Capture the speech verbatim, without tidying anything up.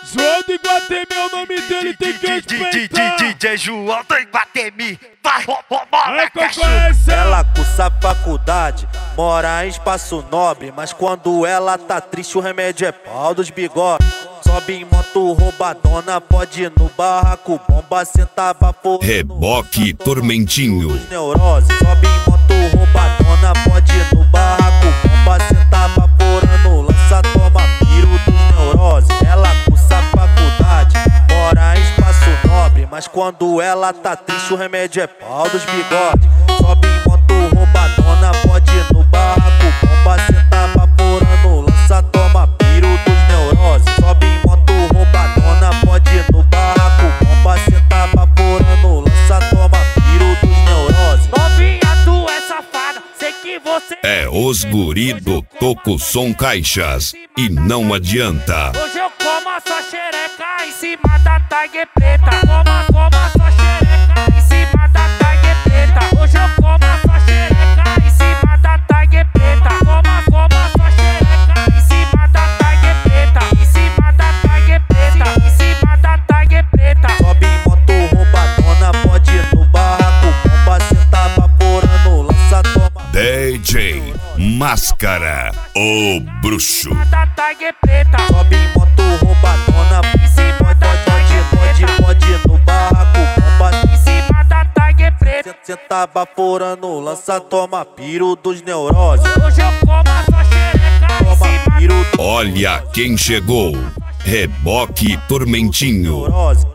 João do Iguatemi é o nome dele, tem que respeitar. D J João do Iguatemi, vai roubar na cachorra. Ela cursa faculdade, mora em espaço nobre, mas quando ela tá triste o remédio é pau dos bigodes. Sobe em moto roubadona, pode ir no barraco, bomba senta vapor. Reboque Tormentinho. Neurose. Sobe em moto roubadona, pode ir no barraco, bomba senta vaporando, lança toma piro dos neurose. Ela cursa faculdade, mora em espaço nobre, mas quando ela tá triste o remédio é pau dos bigodes. Sobe em moto roubadona, pode ir no barraco, bomba senta vaporando, lança toma piro dos neurose. Sobe em moto roubadona, pode ir no barraco, bomba senta vaporando, lança toma piro dos neurose. Novinha, tu é safada, sei que você É os guri do Toco Som Caixas e não adianta. Hoje eu como a sua xereca em cima da Tiger preta. Coma, coma a sua xereca em cima da Tiger preta. Hoje eu como a sua xereca em cima da Tiger preta. Coma, coma a sua xereca em cima da Tiger preta. Em cima da Tiger preta. Em cima da Tiger preta. Sobe em moto roubadona, pode ir no barraco, bomba senta vaporando, lança toma. D J Máscara, o bruxo. Da Tiger preta. Sobe em moto roubadona, Em cima da Tiger pode, preta. pode ir no barraco, bomba Em cima da Tiger preta. senta vaporando, lança toma piro dos neurose. Hoje eu como a sua xereca em Toma cima piro dos Olha quem chegou. Reboque Tormentinho. neurose.